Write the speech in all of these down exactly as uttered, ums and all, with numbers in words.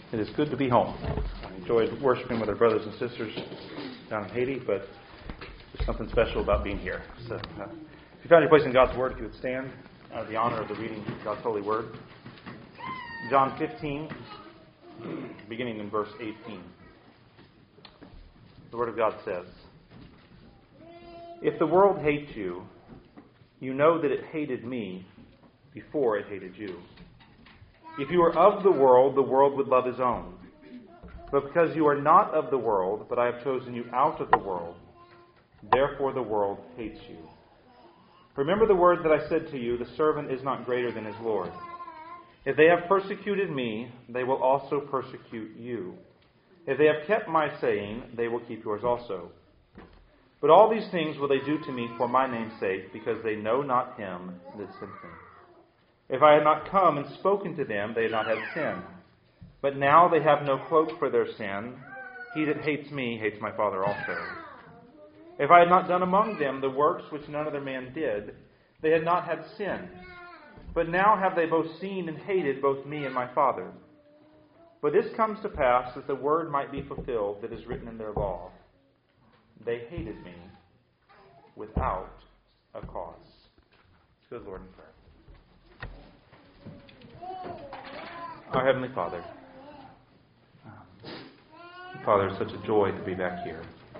It is good to be home. I enjoyed worshiping with our brothers and sisters down in Haiti, but there's something special about being here. So, uh, if you found your place in God's Word, if you would stand out of the honor of the reading of God's holy Word. John fifteen, beginning in verse eighteen. The Word of God says, "If the world hates you, you know that it hated me before it hated you. If you were of the world, the world would love his own. But because you are not of the world, but I have chosen you out of the world, therefore the world hates you. Remember the word that I said to you, the servant is not greater than his Lord. If they have persecuted me, they will also persecute you. If they have kept my saying, they will keep yours also. But all these things will they do to me for my name's sake, because they know not him that sent me. If I had not come and spoken to them, they had not had sin. But now they have no cloak for their sin. He that hates me hates my Father also. If I had not done among them the works which none other man did, they had not had sin. But now have they both seen and hated both me and my Father. But this comes to pass that the word might be fulfilled that is written in their law. They hated me without a cause." Let's go to the Lord in prayer. Our Heavenly Father, um, Father, it's such a joy to be back here.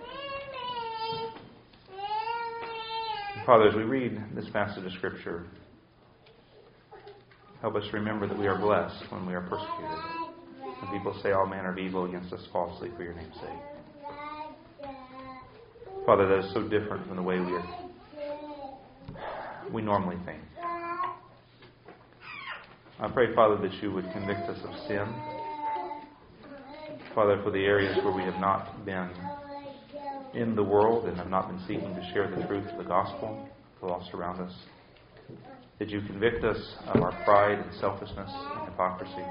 Father, as we read this passage of Scripture, help us remember that we are blessed when we are persecuted. When people say all manner of evil against us falsely for your name's sake. Father, that is so different from the way we are, we normally think. I pray, Father, that you would convict us of sin. Father, for the areas where we have not been in the world and have not been seeking to share the truth of the gospel to the lost around us. That you convict us of our pride and selfishness and hypocrisy.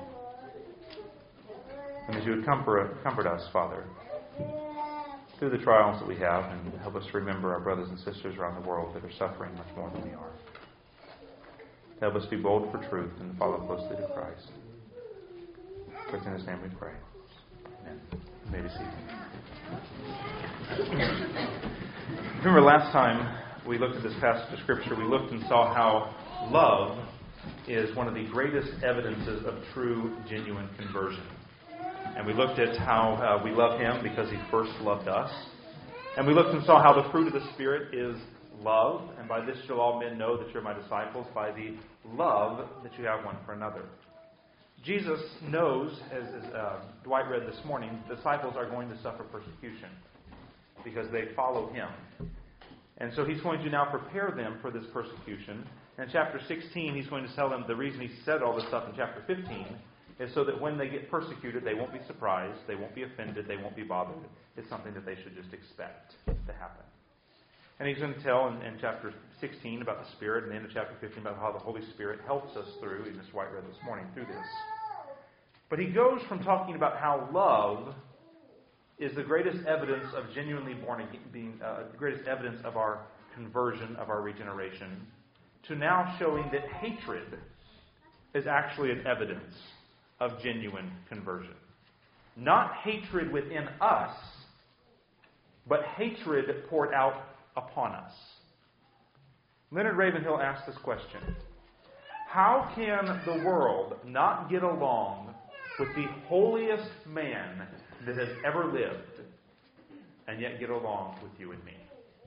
And that you would comfort, comfort us, Father, through the trials that we have, and help us remember our brothers and sisters around the world that are suffering much more than we are. Help us be bold for truth and follow closely to Christ. For it's in his name we pray. Amen. You may be seated. Remember last time we looked at this passage of Scripture, we looked and saw how love is one of the greatest evidences of true, genuine conversion. And we looked at how uh, we love him because he first loved us. And we looked and saw how the fruit of the Spirit is love, and by this shall all men know that you're my disciples, by the love that you have one for another. Jesus knows, as, as uh, Dwight read this morning, disciples are going to suffer persecution because they follow him. And so he's going to now prepare them for this persecution. In chapter sixteen, he's going to tell them the reason he said all this stuff in chapter fifteen is so that when they get persecuted, they won't be surprised, they won't be offended, they won't be bothered. It's something that they should just expect to happen. And he's going to tell in, in chapter sixteen about the Spirit, and the end of chapter fifteen about how the Holy Spirit helps us through, even as White read this morning, through this. But he goes from talking about how love is the greatest evidence of genuinely born again, being uh, the greatest evidence of our conversion, of our regeneration, to now showing that hatred is actually an evidence of genuine conversion. Not hatred within us, but hatred poured out upon us. Leonard Ravenhill asked this question: how can the world not get along with the holiest man that has ever lived and yet get along with you and me?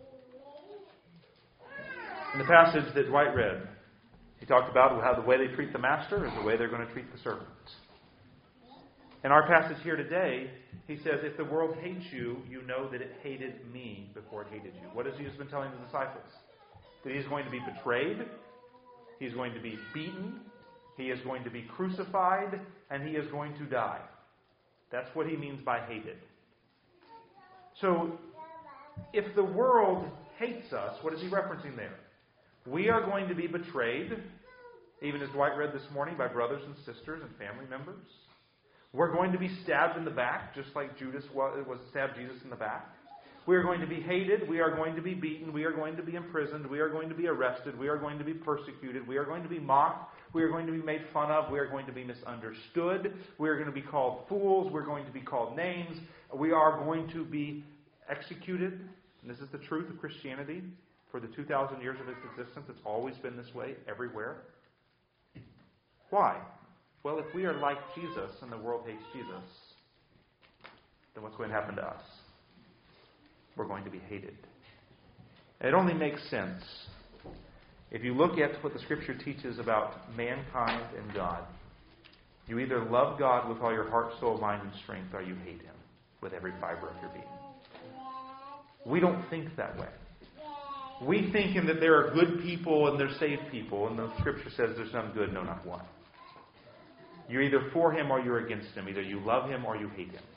In the passage that Dwight read, he talked about how the way they treat the master is the way they're going to treat the servant. In our passage here today, he says, if the world hates you, you know that it hated me before it hated you. What has Jesus been telling the disciples? That he's going to be betrayed, he's going to be beaten, he is going to be crucified, and he is going to die. That's what he means by hated. So, if the world hates us, what is he referencing there? We are going to be betrayed, even as Dwight read this morning, by brothers and sisters and family members. We're going to be stabbed in the back, just like Judas was stabbed Jesus in the back. We are going to be hated. We are going to be beaten. We are going to be imprisoned. We are going to be arrested. We are going to be persecuted. We are going to be mocked. We are going to be made fun of. We are going to be misunderstood. We are going to be called fools. We're going to be called names. We are going to be executed. And this is the truth of Christianity. For the two thousand years of its existence, it's always been this way everywhere. Why? Well, if we are like Jesus and the world hates Jesus, then what's going to happen to us? We're going to be hated. And it only makes sense if you look at what the Scripture teaches about mankind and God. You either love God with all your heart, soul, mind, and strength, or you hate Him with every fiber of your being. We don't think that way. We think in that there are good people and there's saved people, and the Scripture says there's none good, no, not one. You're either for Him or you're against Him. Either you love Him or you hate Him.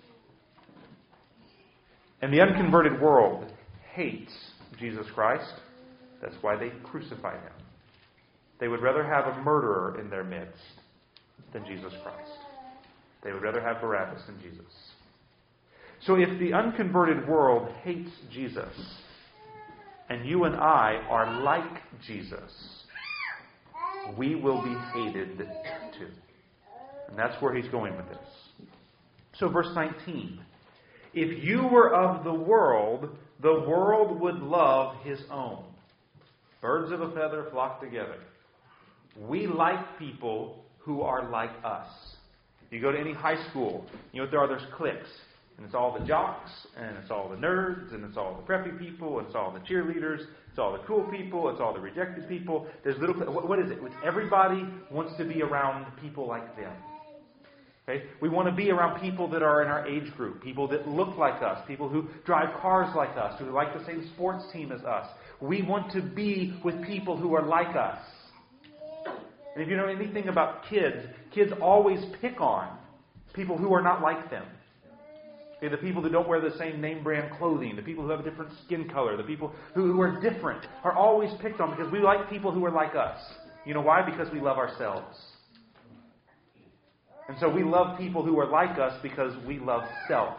And the unconverted world hates Jesus Christ. That's why they crucified Him. They would rather have a murderer in their midst than Jesus Christ. They would rather have Barabbas than Jesus. So if the unconverted world hates Jesus, and you and I are like Jesus, we will be hated too. And that's where he's going with this. So verse nineteen. If you were of the world, the world would love his own. Birds of a feather flock together. We like people who are like us. You go to any high school, you know what there are? There's cliques. And it's all the jocks, and it's all the nerds, and it's all the preppy people, and it's all the cheerleaders, it's all the cool people, it's all the rejected people. There's little, what, what is it? It's everybody wants to be around people like them. Okay? We want to be around people that are in our age group, people that look like us, people who drive cars like us, who like the same sports team as us. We want to be with people who are like us. And if you know anything about kids, kids always pick on people who are not like them. Okay, the people that don't wear the same name brand clothing, the people who have a different skin color, the people who, who are different are always picked on because we like people who are like us. You know why? Because we love ourselves. And so we love people who are like us because we love self.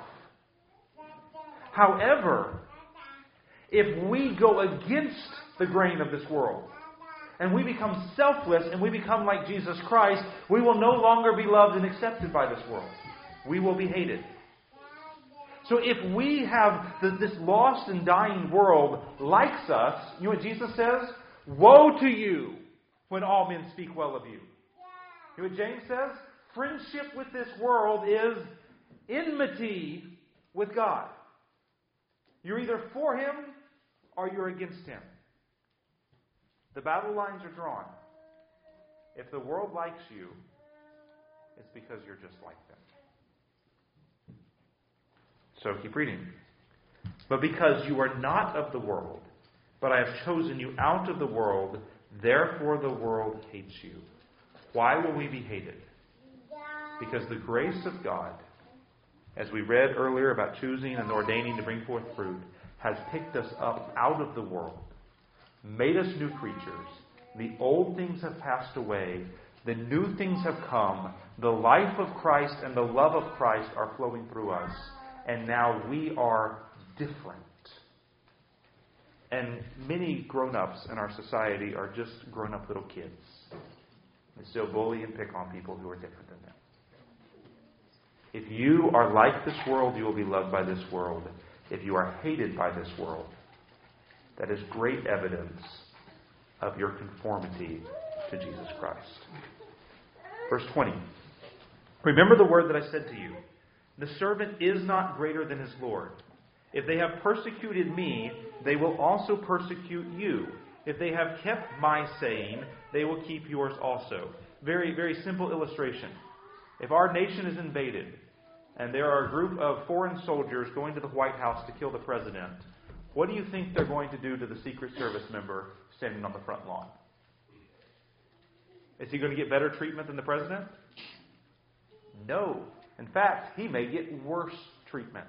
However, if we go against the grain of this world, and we become selfless, and we become like Jesus Christ, we will no longer be loved and accepted by this world. We will be hated. So if we have the, this lost and dying world likes us, you know what Jesus says? Woe to you when all men speak well of you. You know what James says? Friendship with this world is enmity with God. You're either for Him or you're against Him. The battle lines are drawn. If the world likes you, it's because you're just like them. So keep reading. But because you are not of the world, but I have chosen you out of the world, therefore the world hates you. Why will we be hated? Because the grace of God, as we read earlier about choosing and ordaining to bring forth fruit, has picked us up out of the world, made us new creatures. The old things have passed away. The new things have come. The life of Christ and the love of Christ are flowing through us. And now we are different. And many grown-ups in our society are just grown-up little kids. They still bully and pick on people who are different than them. If you are like this world, you will be loved by this world. If you are hated by this world, that is great evidence of your conformity to Jesus Christ. Verse twenty. Remember the word that I said to you. The servant is not greater than his Lord. If they have persecuted me, they will also persecute you. If they have kept my saying, they will keep yours also. Very, very simple illustration. If our nation is invaded, and there are a group of foreign soldiers going to the White House to kill the president, what do you think they're going to do to the Secret Service member standing on the front lawn? Is he going to get better treatment than the president? No. In fact, he may get worse treatment.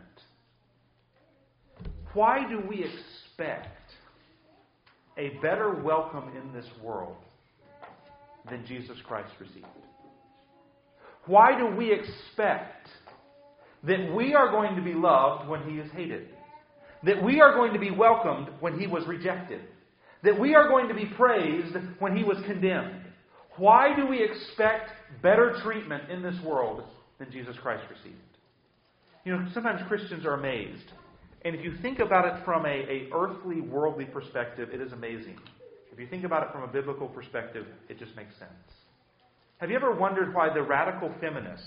Why do we expect a better welcome in this world than Jesus Christ received? Why do we expect that we are going to be loved when He is hated? That we are going to be welcomed when He was rejected? That we are going to be praised when He was condemned? Why do we expect better treatment in this world than Jesus Christ received? You know, sometimes Christians are amazed. And if you think about it from a, a earthly, worldly perspective, it is amazing. If you think about it from a biblical perspective, it just makes sense. Have you ever wondered why the radical feminist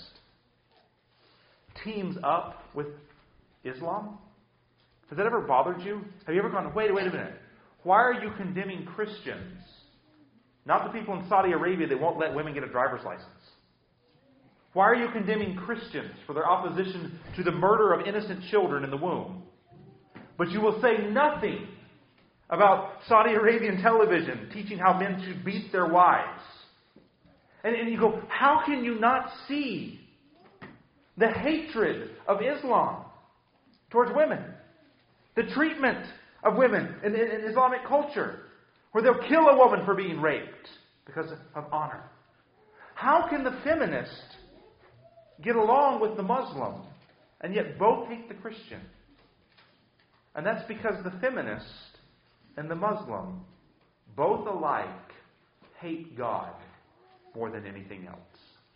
teams up with Islam? Has that ever bothered you? Have you ever gone, wait, wait a minute. Why are you condemning Christians? Not the people in Saudi Arabia that won't let women get a driver's license. Why are you condemning Christians for their opposition to the murder of innocent children in the womb? But you will say nothing about Saudi Arabian television teaching how men should beat their wives. And, and you go, how can you not see the hatred of Islam towards women? The treatment of women in, in, in Islamic culture, where they'll kill a woman for being raped because of honor. How can the feminist get along with the Muslim and yet both hate the Christian? And that's because the feminist and the Muslim both alike hate God more than anything else.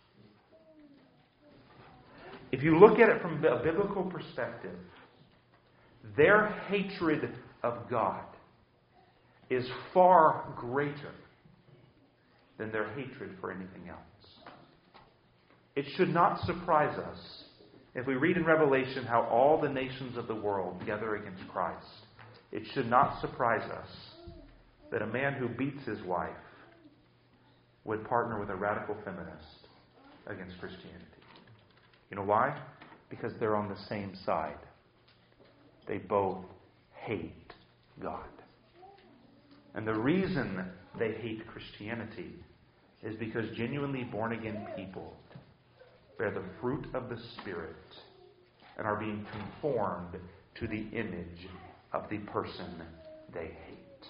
If you look at it from a biblical perspective, their hatred of God is far greater than their hatred for anything else. It should not surprise us if we read in Revelation how all the nations of the world gather against Christ. It should not surprise us that a man who beats his wife would partner with a radical feminist against Christianity. You know why? Because they're on the same side. They both hate God. And the reason they hate Christianity is because genuinely born-again people bear the fruit of the Spirit and are being conformed to the image of the person they hate.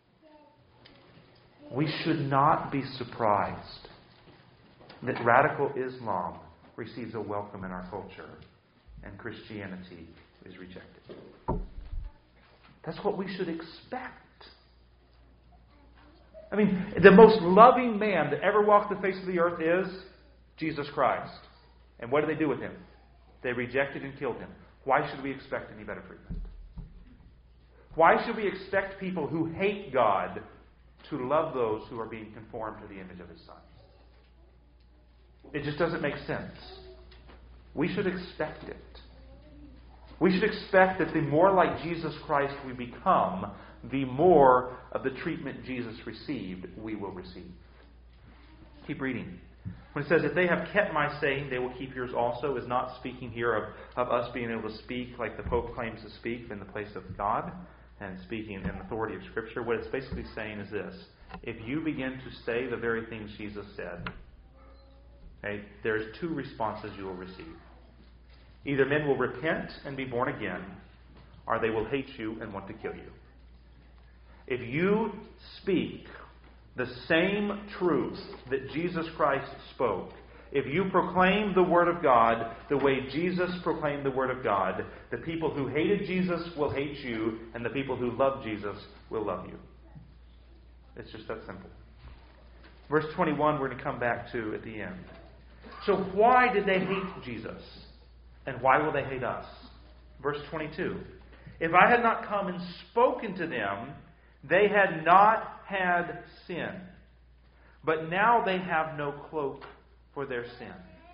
We should not be surprised that radical Islam receives a welcome in our culture and Christianity is rejected. That's what we should expect. I mean, the most loving man that ever walked the face of the earth is Jesus Christ. And what did they do with him? They rejected and killed him. Why should we expect any better treatment? Why should we expect people who hate God to love those who are being conformed to the image of His Son? It just doesn't make sense. We should expect it. We should expect that the more like Jesus Christ we become, the more of the treatment Jesus received we will receive. Keep reading. When it says, if they have kept my saying, they will keep yours also, is not speaking here of, of us being able to speak like the Pope claims to speak in the place of God and speaking in the authority of Scripture. What it's basically saying is this. If you begin to say the very things Jesus said, okay, there's two responses you will receive. Either men will repent and be born again, or they will hate you and want to kill you. If you speak the same truth that Jesus Christ spoke, if you proclaim the Word of God the way Jesus proclaimed the Word of God, the people who hated Jesus will hate you, and the people who love Jesus will love you. It's just that simple. Verse twenty-one we're going to come back to at the end. So why did they hate Jesus? And why will they hate us? Verse twenty-two. If I had not come and spoken to them, they had not had sin. But now they have no cloak for their sin.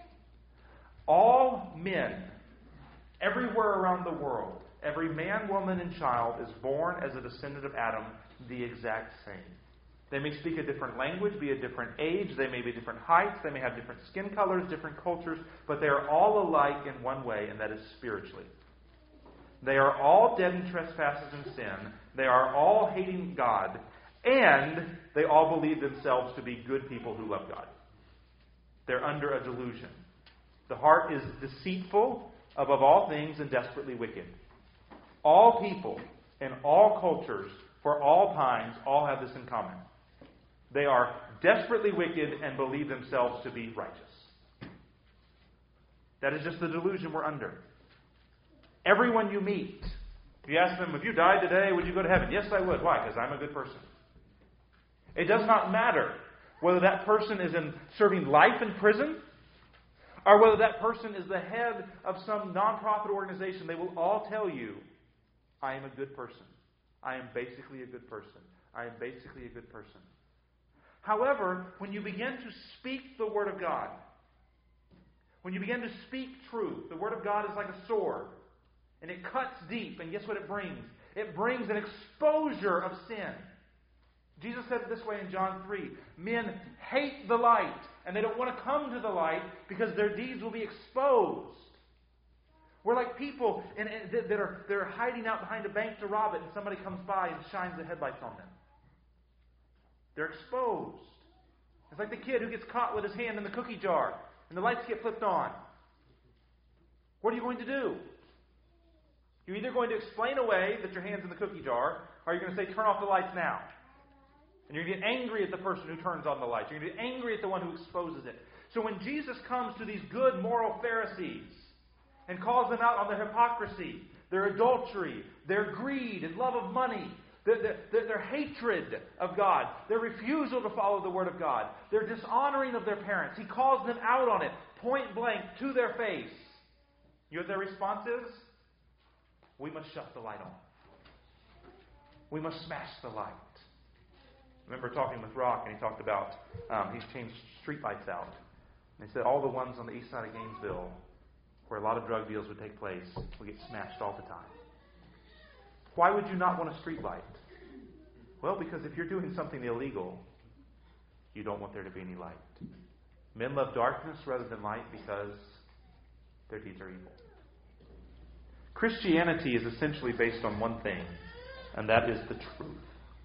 All men, everywhere around the world, every man, woman, and child is born as a descendant of Adam, the exact same. They may speak a different language, be a different age, they may be different heights, they may have different skin colors, different cultures, but they are all alike in one way, and that is spiritually. They are all dead in trespasses and sin. They are all hating God, and they all believe themselves to be good people who love God. They're under a delusion. The heart is deceitful above all things and desperately wicked. All people in all cultures for all times all have this in common. They are desperately wicked and believe themselves to be righteous. That is just the delusion we're under. Everyone you meet, if you ask them, if you died today, would you go to heaven? Yes, I would. Why? Because I'm a good person. It does not matter whether that person is in serving life in prison, or whether that person is the head of some nonprofit organization, they will all tell you, I am a good person. I am basically a good person. I am basically a good person. However, when you begin to speak the Word of God, when you begin to speak truth, the Word of God is like a sword, and it cuts deep, and guess what it brings? It brings an exposure of sin. Jesus said it this way in John three. Men hate the light, and they don't want to come to the light because their deeds will be exposed. We're like people in, in, that are, that are hiding out behind a bank to rob it, and somebody comes by and shines the headlights on them. They're exposed. It's like the kid who gets caught with his hand in the cookie jar, and the lights get flipped on. What are you going to do? You're either going to explain away that your hand's in the cookie jar, or you're going to say, turn off the lights now. And you're going to get angry at the person who turns on the lights. You're going to get angry at the one who exposes it. So when Jesus comes to these good moral Pharisees and calls them out on their hypocrisy, their adultery, their greed and love of money, their, their, their hatred of God, their refusal to follow the Word of God, their dishonoring of their parents, He calls them out on it, point blank, to their face. You know what their response is? We must shut the light on. We must smash the light. I remember talking with Rock, and he talked about um, he's changed street lights out. And he said all the ones on the east side of Gainesville, where a lot of drug deals would take place, would get smashed all the time. Why would you not want a street light? Well, because if you're doing something illegal, you don't want there to be any light. Men love darkness rather than light because their deeds are evil. Christianity is essentially based on one thing, and that is the truth.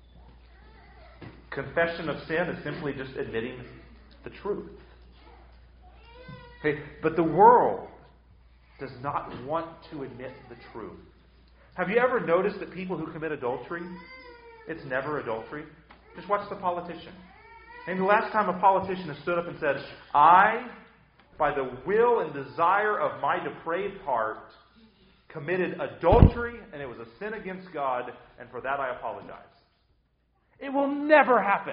Confession of sin is simply just admitting the truth. Okay, but the world does not want to admit the truth. Have you ever noticed that people who commit adultery, it's never adultery? Just watch the politician. And the last time a politician has stood up and said, I, by the will and desire of my depraved heart, committed adultery, and it was a sin against God, and for that I apologize. It will never happen.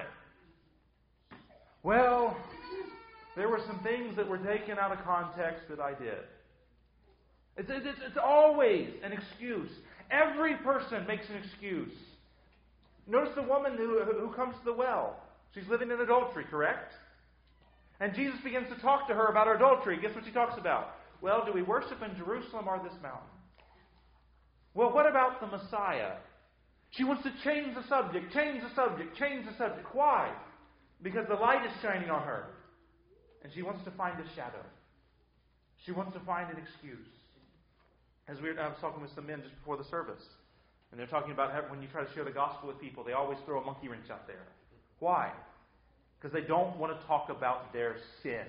Well, there were some things that were taken out of context that I did. It's, it's, it's always an excuse. Every person makes an excuse. Notice the woman who, who comes to the well. She's living in adultery, correct? And Jesus begins to talk to her about her adultery. Guess what she talks about? Well, do we worship in Jerusalem or this mountain? Well, what about the Messiah? She wants to change the subject, change the subject, change the subject. Why? Because the light is shining on her. And she wants to find a shadow. She wants to find an excuse. As we were, I was talking with some men just before the service. And they're talking about how when you try to share the gospel with people, they always throw a monkey wrench out there. Why? Because they don't want to talk about their sin.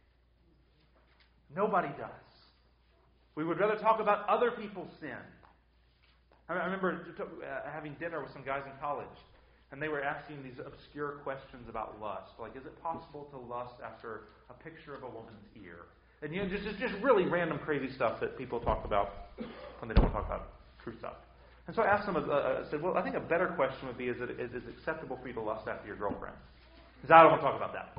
Nobody does. We would rather talk about other people's sin. I remember having dinner with some guys in college, and they were asking these obscure questions about lust. Like, is it possible to lust after a picture of a woman's ear? And you know, just, just really random crazy stuff that people talk about when they don't talk about true stuff. And so I asked them, uh, I said, well, I think a better question would be, is it, is it acceptable for you to lust after your girlfriend? Because I don't want to talk about that.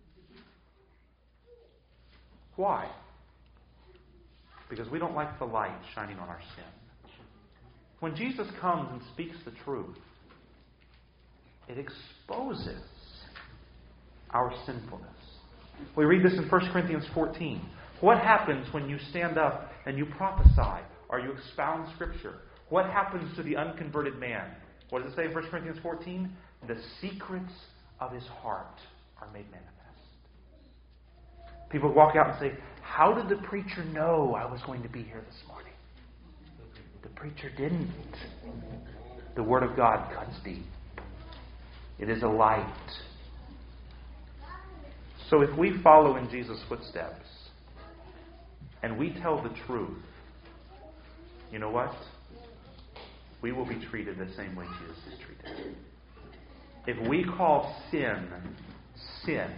Why? Because we don't like the light shining on our sin. When Jesus comes and speaks the truth, it exposes our sinfulness. We read this in First Corinthians fourteen. What happens when you stand up and you prophesy or you expound Scripture? What happens to the unconverted man? What does it say in First Corinthians fourteen? The secrets of his heart are made manifest. People walk out and say, how did the preacher know I was going to be here this morning? The preacher didn't. The Word of God cuts deep. It is a light. So if we follow in Jesus' footsteps and we tell the truth, you know what? We will be treated the same way Jesus is treated. If we call sin, sin,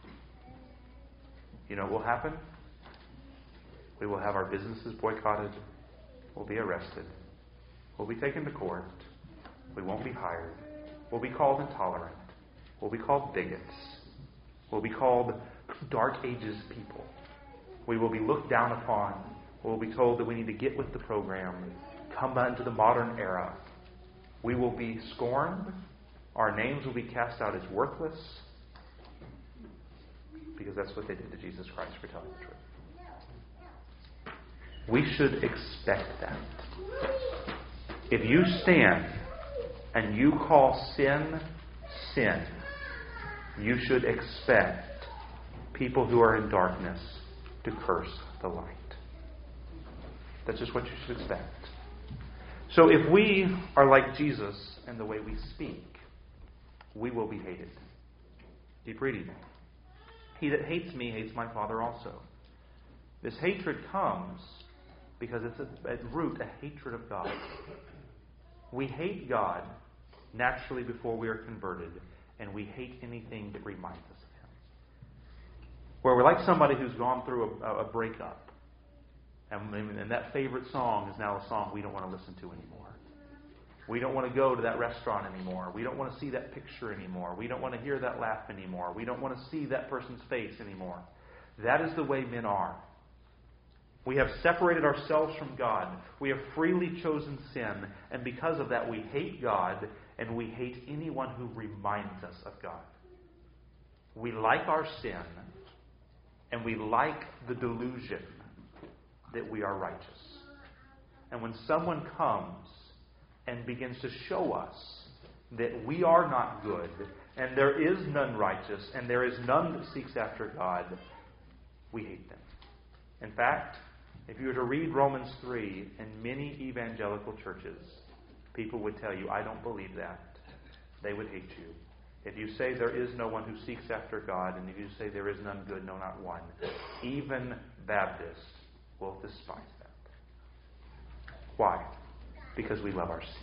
you know what will happen? We will have our businesses boycotted. We'll be arrested. We'll be taken to court. We won't be hired. We'll be called intolerant. We'll be called bigots. We'll be called Dark Ages people. We will be looked down upon. We'll be told that we need to get with the program, come back into the modern era. We will be scorned. Our names will be cast out as worthless. Because that's what they did to Jesus Christ for telling the truth. We should expect that. If you stand and you call sin, sin, you should expect people who are in darkness to curse the light. That's just what you should expect. So if we are like Jesus in the way we speak, we will be hated. Keep reading. He that hates me hates my Father also. This hatred comes because it's at root a hatred of God. We hate God naturally before we are converted, and we hate anything that reminds us of Him. Where we're like somebody who's gone through a, a breakup, and, and that favorite song is now a song we don't want to listen to anymore. We don't want to go to that restaurant anymore. We don't want to see that picture anymore. We don't want to hear that laugh anymore. We don't want to see that person's face anymore. That is the way men are. We have separated ourselves from God. We have freely chosen sin. And because of that, we hate God and we hate anyone who reminds us of God. We like our sin and we like the delusion that we are righteous. And when someone comes and begins to show us that we are not good, and there is none righteous, and there is none that seeks after God, we hate them. In fact, if you were to read Romans three in many evangelical churches, people would tell you, I don't believe that. They would hate you. If you say there is no one who seeks after God, and if you say there is none good, no, not one, even Baptists will despise that. Why? Because we love our sin.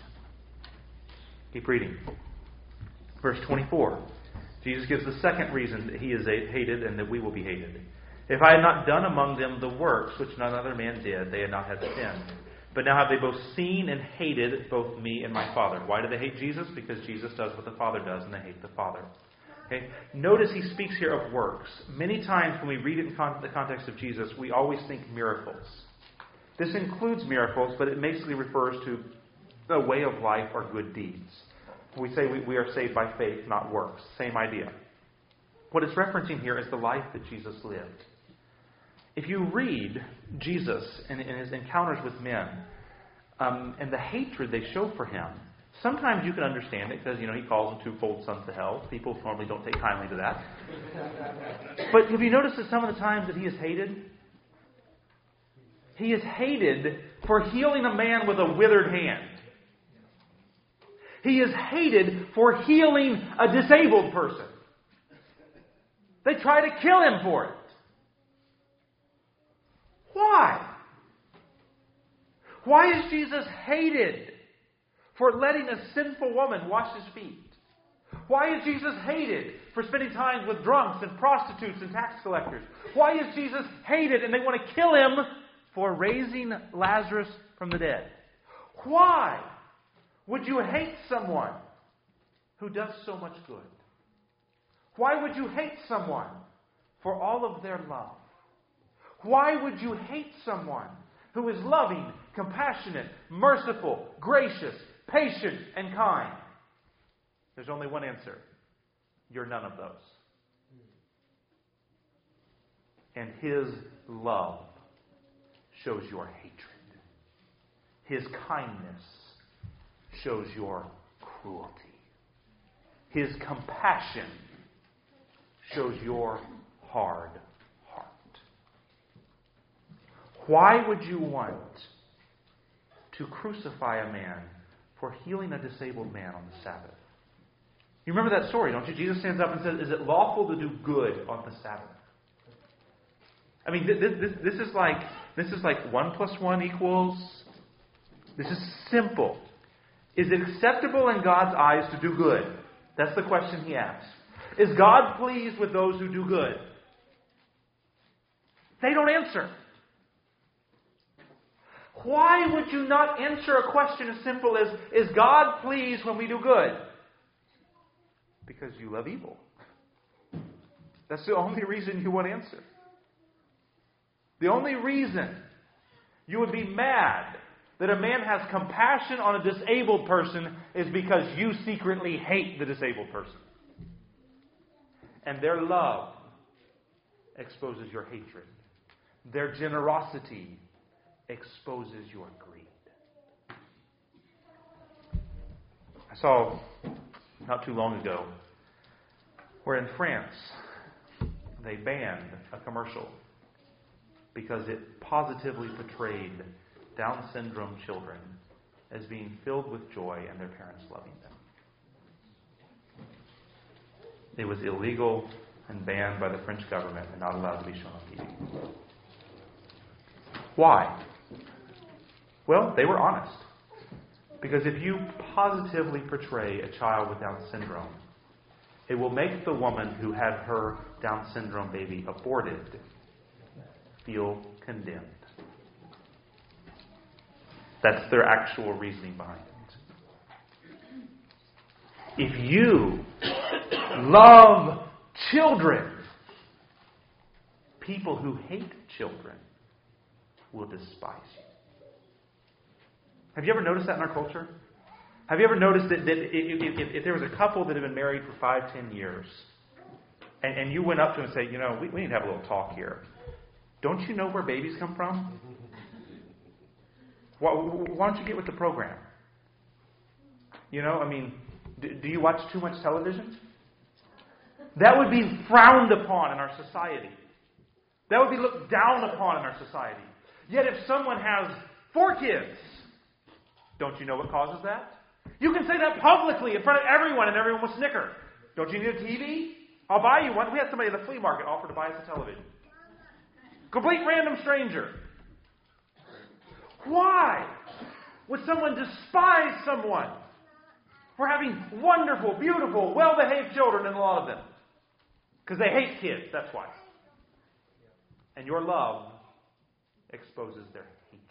Keep reading. Verse twenty-four. Jesus gives the second reason that He is hated and that we will be hated. If I had not done among them the works which none other man did, they had not had sin. But now have they both seen and hated both me and my Father. Why do they hate Jesus? Because Jesus does what the Father does and they hate the Father. Okay? Notice He speaks here of works. Many times when we read it in con- the context of Jesus, we always think miracles. This includes miracles, but it basically refers to a way of life or good deeds. We say we, we are saved by faith, not works. Same idea. What it's referencing here is the life that Jesus lived. If you read Jesus and, and His encounters with men um, and the hatred they show for Him, sometimes you can understand it because, you know, He calls them twofold sons of hell. People normally don't take kindly to that. But have you noticed that some of the times that He is hated? He is hated for healing a man with a withered hand. He is hated for healing a disabled person. They try to kill Him for it. Why? Why is Jesus hated for letting a sinful woman wash His feet? Why is Jesus hated for spending time with drunks and prostitutes and tax collectors? Why is Jesus hated and they want to kill Him for raising Lazarus from the dead? Why would you hate someone who does so much good? Why would you hate someone for all of their love? Why would you hate someone who is loving, compassionate, merciful, gracious, patient, and kind? There's only one answer. You're none of those. And His love shows your hatred. His kindness shows your cruelty. His compassion shows your hard heart. Why would you want to crucify a man for healing a disabled man on the Sabbath? You remember that story, don't you? Jesus stands up and says, is it lawful to do good on the Sabbath? I mean, this, this, this is like this is like one plus one equals. This is simple. Is it acceptable in God's eyes to do good? That's the question He asks. Is God pleased with those who do good? They don't answer. Why would you not answer a question as simple as, is God pleased when we do good? Because you love evil. That's the only reason you would answer. The only reason you would be mad that a man has compassion on a disabled person is because you secretly hate the disabled person. And their love exposes your hatred. Their generosity exposes your greed. I saw not too long ago where in France they banned a commercial because it positively portrayed Down syndrome children as being filled with joy and their parents loving them. It was illegal and banned by the French government and not allowed to be shown on T V. Why? Well, they were honest. Because if you positively portray a child with Down syndrome, it will make the woman who had her Down syndrome baby aborted feel condemned. That's their actual reasoning behind it. If you love children, people who hate children will despise you. Have you ever noticed that in our culture? Have you ever noticed that, that if, if, if there was a couple that had been married for five, ten years, and, and you went up to them and say, you know, we, we need to have a little talk here. Don't you know where babies come from? Why, why don't you get with the program? You know, I mean, do, do you watch too much television? That would be frowned upon in our society. That would be looked down upon in our society. Yet if someone has four kids, don't you know what causes that? You can say that publicly in front of everyone and everyone will snicker. Don't you need a T V? I'll buy you one. We had somebody at the flea market offer to buy us a television. Complete random stranger. Why would someone despise someone for having wonderful, beautiful, well-behaved children, and a lot of them? Because they hate kids, that's why. And your love exposes their hatred.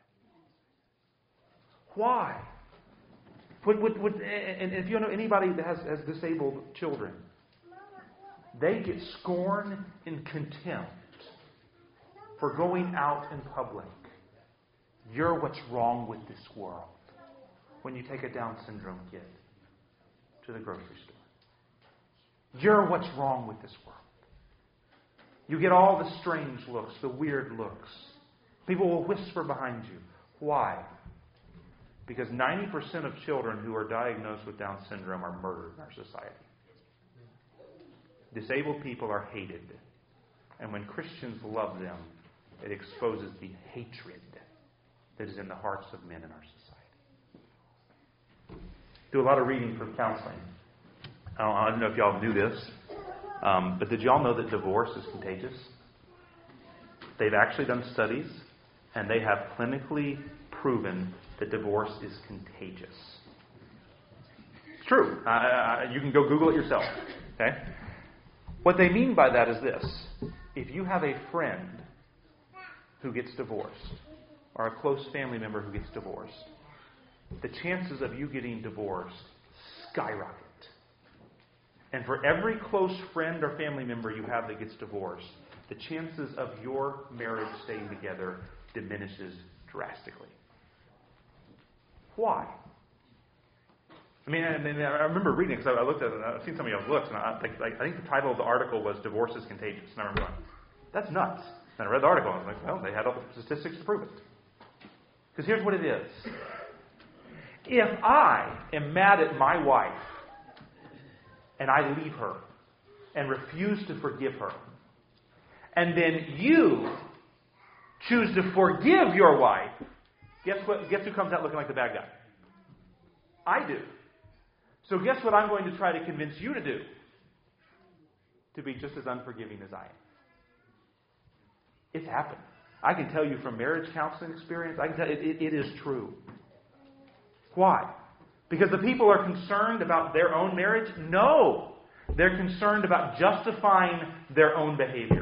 Why? Would, would, would, and if you know anybody that has, has disabled children, they get scorn and contempt for going out in public. You're what's wrong with this world. When you take a Down syndrome kid to the grocery store. You're what's wrong with this world. You get all the strange looks, the weird looks. People will whisper behind you. Why? Because ninety percent of children who are diagnosed with Down syndrome are murdered in our society. Disabled people are hated. And when Christians love them, it exposes the hatred that is in the hearts of men in our society. Do a lot of reading for counseling. I don't, I don't know if y'all knew this, um, but did y'all know that divorce is contagious? They've actually done studies, and they have clinically proven that divorce is contagious. It's true. Uh, uh, you can go Google it yourself. Okay? What they mean by that is this. If you have a friend who gets divorced, or a close family member who gets divorced, the chances of you getting divorced skyrocket. And for every close friend or family member you have that gets divorced, the chances of your marriage staying together diminishes drastically. Why? I mean, I, mean, I remember reading it because I looked at it, and I've seen some of y'all's looks, and I think, I think the title of the article was "Divorce is Contagious." And I remember going, that's nuts. And I read the article, and I was like, well, they had all the statistics to prove it. Because here's what it is. If I am mad at my wife, and I leave her, and refuse to forgive her, and then you choose to forgive your wife, guess what? Guess who comes out looking like the bad guy? I do. So guess what I'm going to try to convince you to do? To be just as unforgiving as I am. It's happened. I can tell you from marriage counseling experience, I can tell you, it, it is true. Why? Because the people are concerned about their own marriage? No. They're concerned about justifying their own behavior.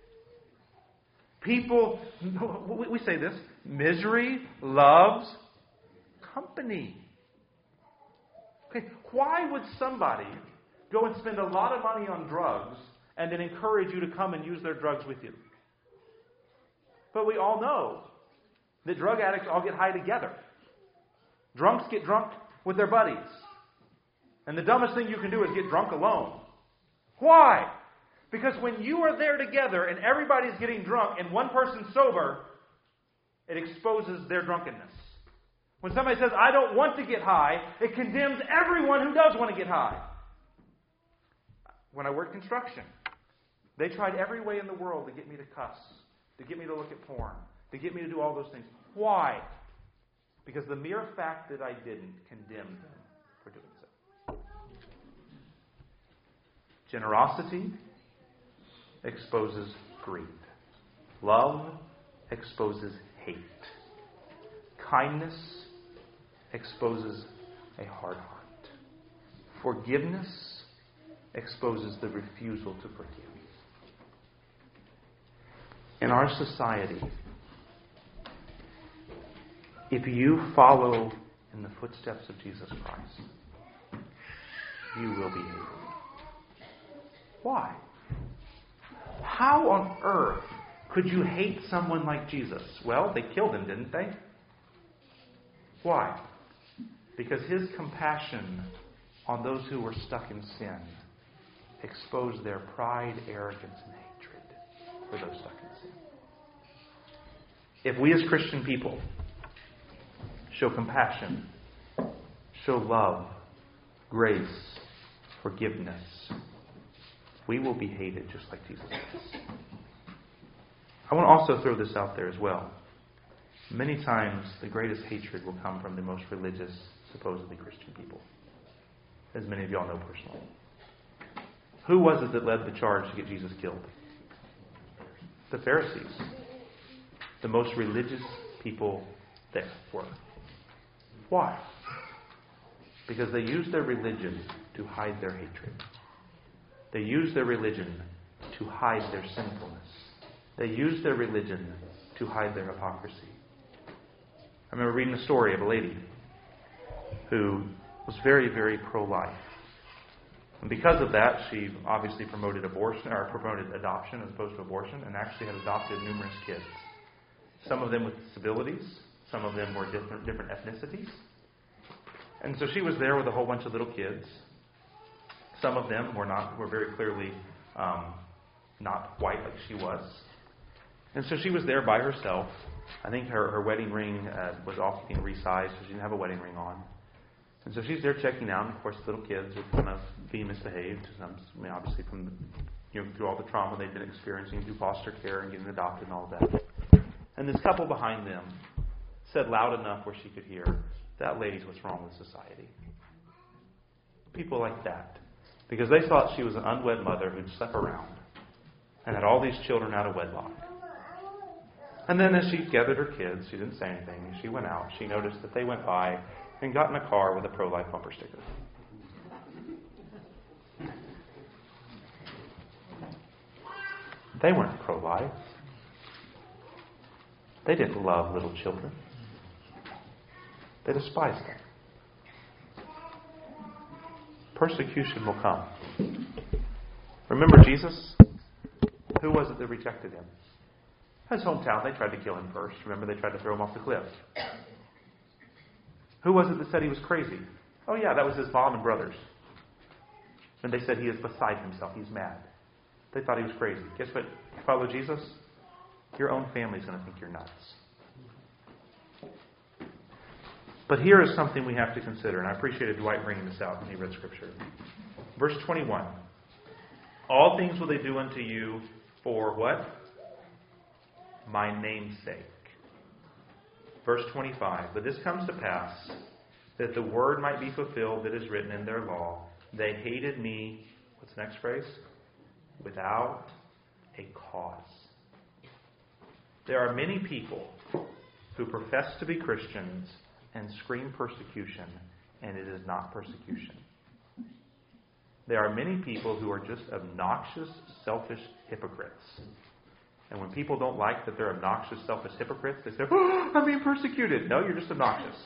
People, we say this, misery loves company. Okay, why would somebody go and spend a lot of money on drugs and then encourage you to come and use their drugs with you. But we all know that drug addicts all get high together. Drunks get drunk with their buddies. And the dumbest thing you can do is get drunk alone. Why? Because when you are there together and everybody's getting drunk and one person's sober, it exposes their drunkenness. When somebody says, I don't want to get high, it condemns everyone who does want to get high. When I worked construction, they tried every way in the world to get me to cuss, to get me to look at porn, to get me to do all those things. Why? Because the mere fact that I didn't condemned them for doing so. Generosity exposes greed. Love exposes hate. Kindness exposes a hard heart. Forgiveness exposes the refusal to forgive. In our society, if you follow in the footsteps of Jesus Christ, you will be hated. Why? How on earth could you hate someone like Jesus? Well, they killed him, didn't they? Why? Because his compassion on those who were stuck in sin exposed their pride, arrogance, and hatred for those stuck in sin. If we as Christian people show compassion, show love, grace, forgiveness, we will be hated just like Jesus is. I want to also throw this out there as well. Many times the greatest hatred will come from the most religious, supposedly Christian people, as many of y'all know personally. Who was it that led the charge to get Jesus killed? The Pharisees. The most religious people there were. Why? Because they used their religion to hide their hatred. They used their religion to hide their sinfulness. They used their religion to hide their hypocrisy. I remember reading a story of a lady who was very, very pro-life. And because of that, she obviously promoted abortion, or promoted adoption as opposed to abortion, and actually had adopted numerous kids. Some of them with disabilities, some of them were different, different ethnicities. And so she was there with a whole bunch of little kids. Some of them were not were very clearly um, not white like she was. And so she was there by herself. I think her, her wedding ring uh, was also being resized, so she didn't have a wedding ring on. And so she's there checking out, and of course the little kids are kind of being misbehaved. Some, I mean, obviously from the, you know, through all the trauma they've been experiencing through foster care and getting adopted and all of that. And this couple behind them said loud enough where she could hear, that lady's what's wrong with society. People like that. Because they thought she was an unwed mother who'd slept around and had all these children out of wedlock. And then as she gathered her kids, she didn't say anything. She went out. She noticed that they went by and got in a car with a pro-life bumper sticker. They weren't pro-life. They didn't love little children. They despised them. Persecution will come. Remember Jesus? Who was it that rejected him? His hometown. They tried to kill him first. Remember, they tried to throw him off the cliff. Who was it that said he was crazy? Oh yeah, that was his mom and brothers. And they said he is beside himself. He's mad. They thought he was crazy. Guess what? Follow Jesus? Your own family's going to think you're nuts. But here is something we have to consider, and I appreciated Dwight bringing this out when he read Scripture. Verse twenty-one. All things will they do unto you for what? My name's sake. Verse twenty-five. But this comes to pass, that the word might be fulfilled that is written in their law. They hated me, what's the next phrase? Without a cause. There are many people who profess to be Christians and scream persecution, and it is not persecution. There are many people who are just obnoxious, selfish hypocrites. And when people don't like that they're obnoxious, selfish hypocrites, they say, oh, I'm being persecuted. No, you're just obnoxious.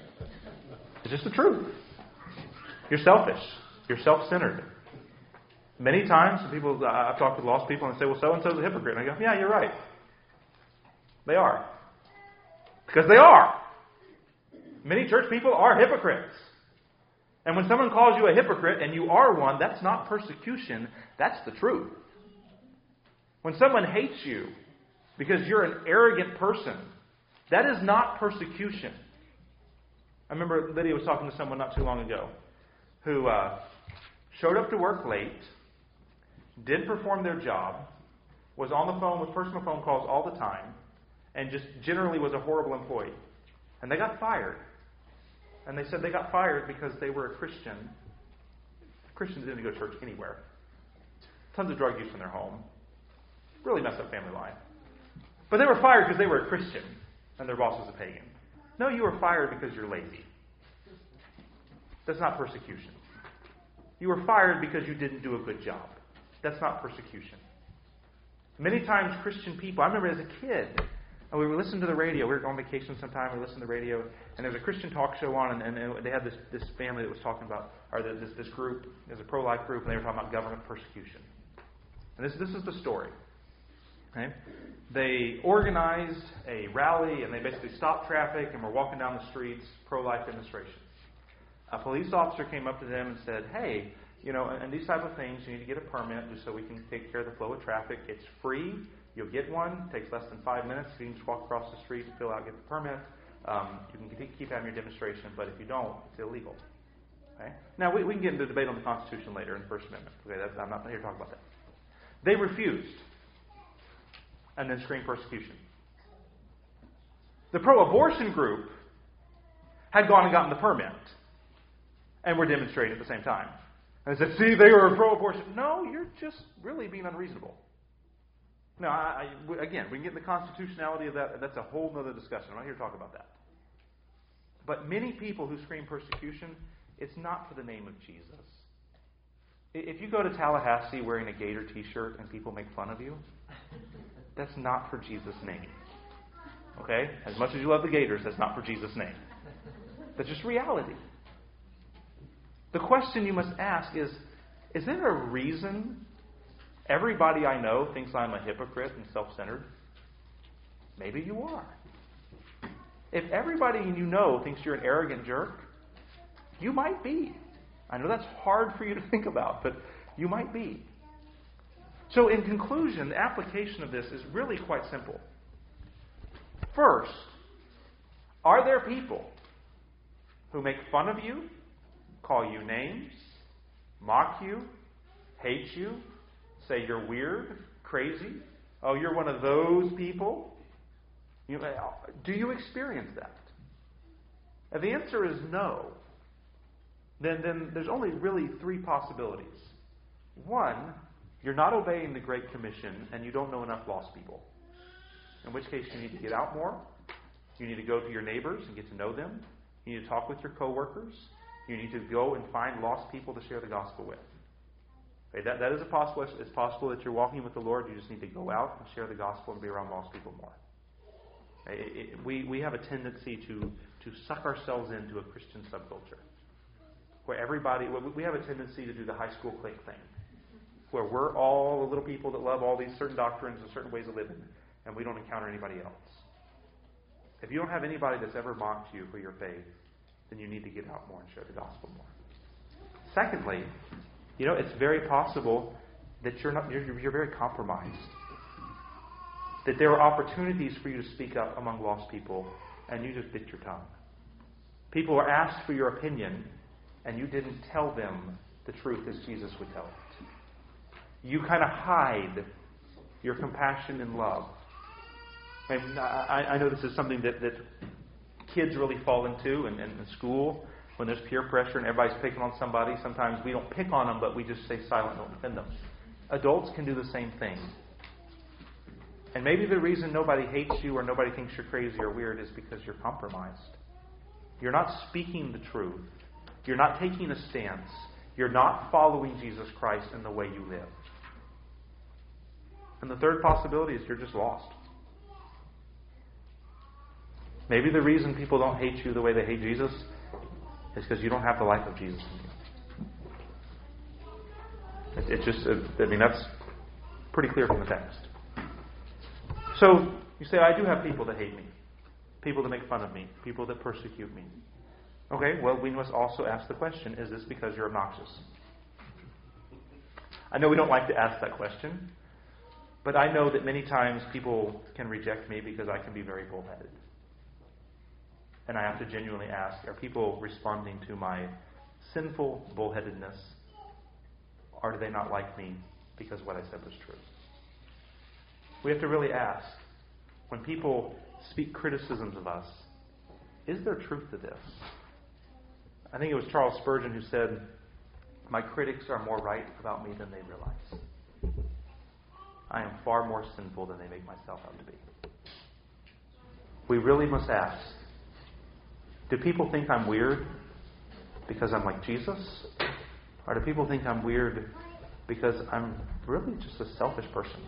It's just the truth. You're selfish. You're self-centered. Many times, people I've talked with lost people and they say, well, so-and-so's a hypocrite. And I go, yeah, you're right. They are. Because they are. Many church people are hypocrites. And when someone calls you a hypocrite and you are one, that's not persecution. That's the truth. When someone hates you because you're an arrogant person, that is not persecution. I remember Lydia was talking to someone not too long ago who uh, showed up to work late, didn't perform their job, was on the phone with personal phone calls all the time, and just generally was a horrible employee. And they got fired. And they said they got fired because they were a Christian. Christians didn't go to church anywhere. Tons of drug use in their home. Really messed up family life. But they were fired because they were a Christian and their boss was a pagan. No, you were fired because you're lazy. That's not persecution. You were fired because you didn't do a good job. That's not persecution. Many times Christian people, I remember as a kid, and we would listen to the radio. We were on vacation sometime. We listened to the radio, and there was a Christian talk show on, and, and they had this, this family that was talking about, or this, this group, it was a pro-life group, and they were talking about government persecution. And this, this is the story. Okay? They organized a rally, and they basically stopped traffic, and were walking down the streets, pro-life demonstrations. A police officer came up to them and said, hey, you know, and these type of things, you need to get a permit just so we can take care of the flow of traffic. It's free. You'll get one. It takes less than five minutes. You can just walk across the street, fill out, get the permit. Um, you can keep having your demonstration, but if you don't, it's illegal. Okay? Now, we, we can get into a debate on the Constitution later in the First Amendment. Okay, that's, I'm not here to talk about that. They refused and then screamed persecution. The pro-abortion group had gone and gotten the permit and were demonstrating at the same time. And they said, see, they were pro-abortion. No, you're just really being unreasonable. Now, I, I, again, we can get into the constitutionality of that. That's a whole other discussion. I'm not here to talk about that. But many people who scream persecution, it's not for the name of Jesus. If you go to Tallahassee wearing a Gator t-shirt and people make fun of you, that's not for Jesus' name. Okay? As much as you love the Gators, that's not for Jesus' name. That's just reality. The question you must ask is, is there a reason everybody I know thinks I'm a hypocrite and self-centered? Maybe you are. If everybody you know thinks you're an arrogant jerk, you might be. I know that's hard for you to think about, but you might be. So in conclusion, the application of this is really quite simple. First, are there people who make fun of you, call you names, mock you, hate you, say you're weird, crazy? Oh, you're one of those people? You, do you experience that? If the answer is no, then, then there's only really three possibilities. One, you're not obeying the Great Commission and you don't know enough lost people. In which case you need to get out more. You need to go to your neighbors and get to know them. You need to talk with your coworkers. You need to go and find lost people to share the gospel with. Okay, that, that is a possible. It's possible that you're walking with the Lord. You just need to go out and share the gospel and be around lost people more. Okay, it, it, we, we have a tendency to, to suck ourselves into a Christian subculture. Where everybody, we have a tendency to do the high school clique thing. Where we're all the little people that love all these certain doctrines and certain ways of living, and we don't encounter anybody else. If you don't have anybody that's ever mocked you for your faith, then you need to get out more and share the gospel more. Secondly, you know, it's very possible that you're not you're, you're very compromised. That there are opportunities for you to speak up among lost people, and you just bit your tongue. People are asked for your opinion, and you didn't tell them the truth as Jesus would tell it. You kind of hide your compassion and love. And I, I know this is something that, that kids really fall into in, in school. When there's peer pressure and everybody's picking on somebody, sometimes we don't pick on them, but we just stay silent and don't defend them. Adults can do the same thing. And maybe the reason nobody hates you or nobody thinks you're crazy or weird is because you're compromised. You're not speaking the truth. You're not taking a stance. You're not following Jesus Christ in the way you live. And the third possibility is you're just lost. Maybe the reason people don't hate you the way they hate Jesus is because you don't have the life of Jesus in you. it just, I mean, that's pretty clear from the text. So you say, I do have people that hate me, people that make fun of me, people that persecute me. Okay, well, we must also ask the question, is this because you're obnoxious? I know we don't like to ask that question, but I know that many times people can reject me because I can be very bullheaded. And I have to genuinely ask, are people responding to my sinful bullheadedness, or do they not like me because what I said was true? We have to really ask, when people speak criticisms of us, is there truth to this? I think it was Charles Spurgeon who said, my critics are more right about me than they realize. I am far more sinful than they make myself out to be. We really must ask, do people think I'm weird because I'm like Jesus? Or do people think I'm weird because I'm really just a selfish person?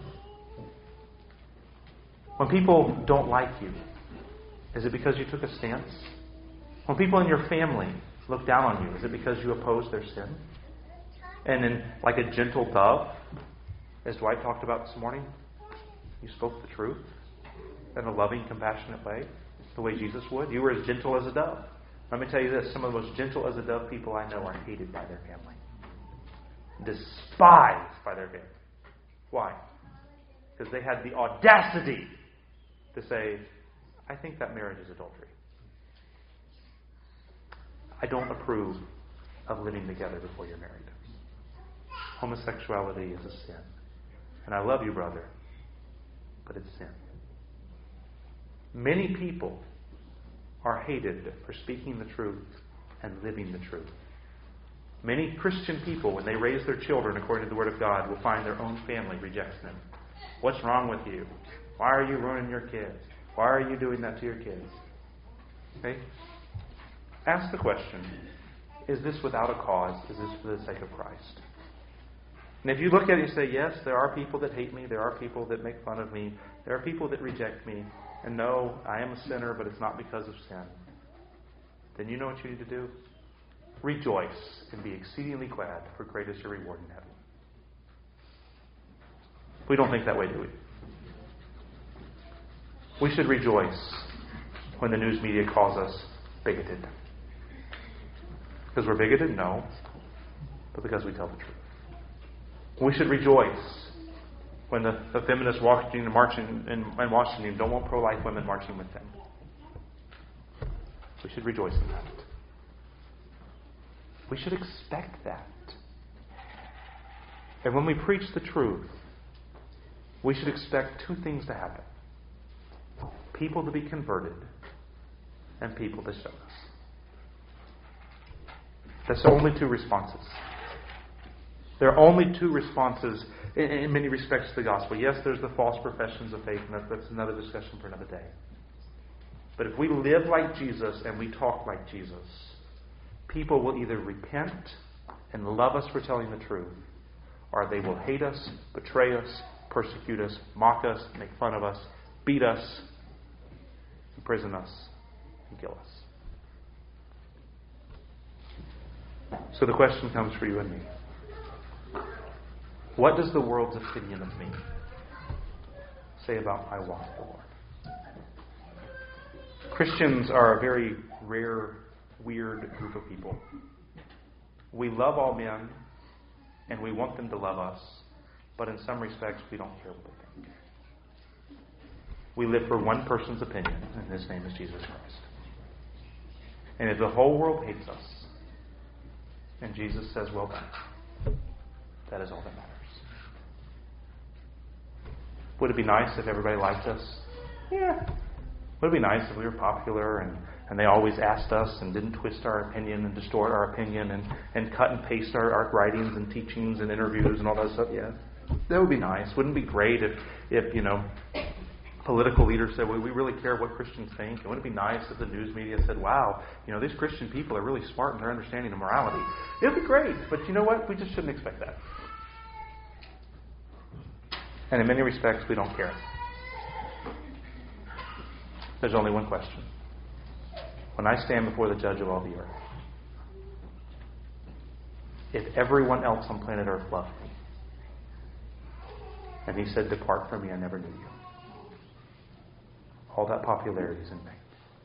When people don't like you, is it because you took a stance? When people in your family look down on you, is it because you oppose their sin? And then, like a gentle dove, as Dwight talked about this morning, you spoke the truth in a loving, compassionate way, the way Jesus would. You were as gentle as a dove. Let me tell you this, some of the most gentle as a dove people I know are hated by their family. Despised by their family. Why? Because they had the audacity to say, I think that marriage is adultery. I don't approve of living together before you're married. Homosexuality is a sin. And I love you, brother, but it's sin. Many people are hated for speaking the truth and living the truth. Many Christian people, when they raise their children according to the Word of God, will find their own family rejects them. What's wrong with you? Why are you ruining your kids? Why are you doing that to your kids? Okay? Ask the question, is this without a cause? Is this for the sake of Christ? And if you look at it and say, yes, there are people that hate me, there are people that make fun of me, there are people that reject me, and no, I am a sinner, but it's not because of sin, then you know what you need to do? Rejoice and be exceedingly glad, for great is your reward in heaven. We don't think that way, do we? We should rejoice when the news media calls us bigoted. Because we're bigoted? No. But because we tell the truth. We should rejoice when the, the feminists walking and marching in, in Washington don't want pro-life women marching with them. We should rejoice in that. We should expect that. And when we preach the truth, we should expect two things to happen. People to be converted and people to shun us. That's the only two responses. There are only two responses in, in many respects to the gospel. Yes, there's the false professions of faith, and that, that's another discussion for another day. But if we live like Jesus and we talk like Jesus, people will either repent and love us for telling the truth, or they will hate us, betray us, persecute us, mock us, make fun of us, beat us, imprison us, and kill us. So the question comes for you and me. What does the world's opinion of me say about my walk with the Lord? Christians are a very rare, weird group of people. We love all men, and we want them to love us, but in some respects, we don't care what they think. We live for one person's opinion, and his name is Jesus Christ. And if the whole world hates us, and Jesus says, well done, that is all that matters. Would it be nice if everybody liked us? Yeah. Would it be nice if we were popular and, and they always asked us and didn't twist our opinion and distort our opinion and, and cut and paste our, our writings and teachings and interviews and all that stuff? Yeah. That would be nice. Wouldn't it be great if, if you know, political leaders said, well, we really care what Christians think? And wouldn't it be nice if the news media said, wow, you know, these Christian people are really smart in their understanding of morality? It would be great. But you know what? We just shouldn't expect that. And in many respects, we don't care. There's only one question. When I stand before the judge of all the earth, if everyone else on planet Earth loved me, And he said, depart from me, I never knew you. All that popularity is in vain.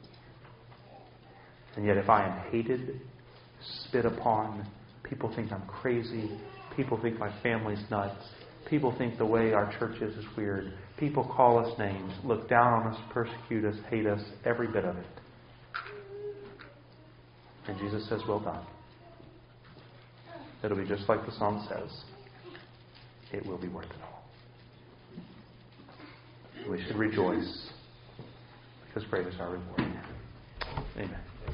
And yet if I am hated, spit upon, people think I'm crazy, people think my family's nuts, people think the way our church is is weird, people call us names, look down on us, persecute us, hate us, every bit of it. And Jesus says, well done. It'll be just like the song says. It will be worth it all. We should rejoice because great is our reward. Amen.